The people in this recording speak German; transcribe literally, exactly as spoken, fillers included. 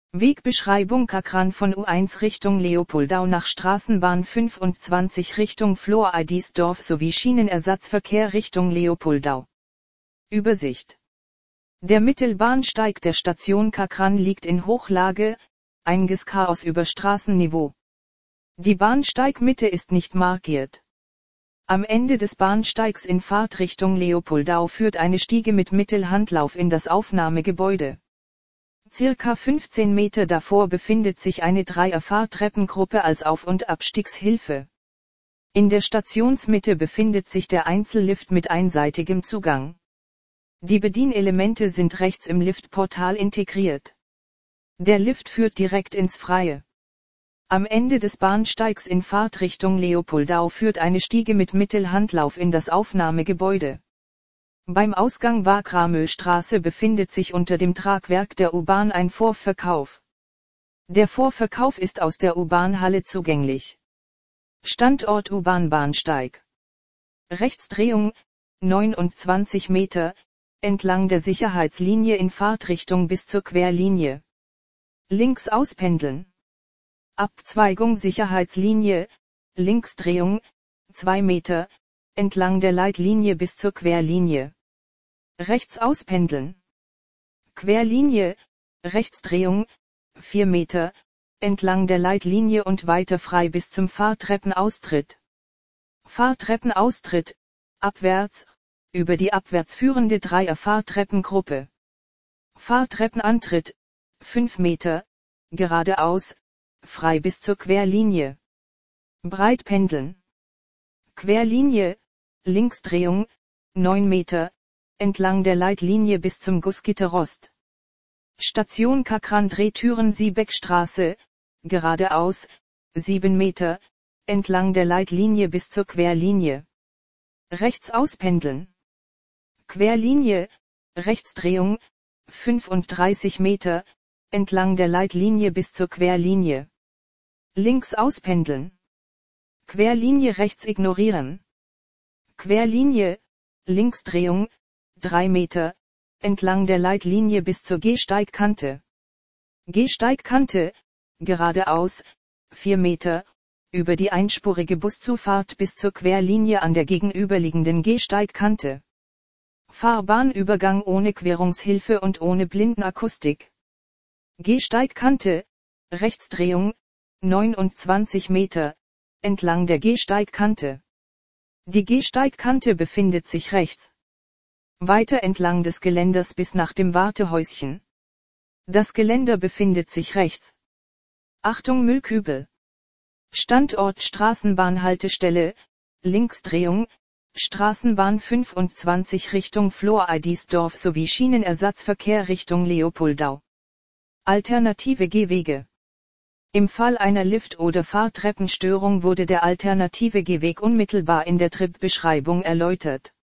Wegbeschreibung Kakran von U eins Richtung Leopoldau nach Straßenbahn fünfundzwanzig Richtung Flor-Eidisdorf sowie Schienenersatzverkehr Richtung Leopoldau. Übersicht. Der Mittelbahnsteig der Station Kakran liegt in Hochlage, einiges Chaos über Straßenniveau. Die Bahnsteigmitte ist nicht markiert. Am Ende des Bahnsteigs in Fahrtrichtung Leopoldau führt eine Stiege mit Mittelhandlauf in das Aufnahmegebäude. Circa fünfzehn Meter davor befindet sich eine Dreier-Fahrtreppengruppe als Auf- und Abstiegshilfe. In der Stationsmitte befindet sich der Einzellift mit einseitigem Zugang. Die Bedienelemente sind rechts im Liftportal integriert. Der Lift führt direkt ins Freie. Am Ende des Bahnsteigs in Fahrtrichtung Leopoldau führt eine Stiege mit Mittelhandlauf in das Aufnahmegebäude. Beim Ausgang Wakramöstraße befindet sich unter dem Tragwerk der U-Bahn ein Vorverkauf. Der Vorverkauf ist aus der U-Bahn-Halle zugänglich. Standort U-Bahn-Bahnsteig. Rechtsdrehung, neunundzwanzig Meter, entlang der Sicherheitslinie in Fahrtrichtung bis zur Querlinie. Links auspendeln. Abzweigung Sicherheitslinie, Linksdrehung, zwei Meter, entlang der Leitlinie bis zur Querlinie. Rechts auspendeln. Querlinie, Rechtsdrehung, vier Meter, entlang der Leitlinie und weiter frei bis zum Fahrtreppenaustritt. Fahrtreppenaustritt, abwärts, über die abwärts führende Dreier-Fahrtreppengruppe. Fahrtreppenantritt, fünf Meter, geradeaus, frei bis zur Querlinie. Breitpendeln. Querlinie, Linksdrehung, neun Meter, entlang der Leitlinie bis zum Gussgitterrost. Station Kakran Drehtüren-Siebeckstraße, geradeaus, sieben Meter, entlang der Leitlinie bis zur Querlinie. Rechts auspendeln. Querlinie, Rechtsdrehung, fünfunddreißig Meter, entlang der Leitlinie bis zur Querlinie. Links auspendeln. Querlinie rechts ignorieren. Querlinie, Linksdrehung, drei Meter, entlang der Leitlinie bis zur Gehsteigkante. Gehsteigkante, geradeaus, vier Meter, über die einspurige Buszufahrt bis zur Querlinie an der gegenüberliegenden Gehsteigkante. Fahrbahnübergang ohne Querungshilfe und ohne Blindenakustik. Gehsteigkante, Rechtsdrehung, neunundzwanzig Meter, entlang der Gehsteigkante. Die Gehsteigkante befindet sich rechts. Weiter entlang des Geländers bis nach dem Wartehäuschen. Das Geländer befindet sich rechts. Achtung Müllkübel. Standort Straßenbahnhaltestelle, Linksdrehung, Straßenbahn fünfundzwanzig Richtung Flor-Eidisdorf sowie Schienenersatzverkehr Richtung Leopoldau. Alternative Gehwege. Im Fall einer Lift- oder Fahrtreppenstörung wurde der alternative Gehweg unmittelbar in der Tripbeschreibung erläutert.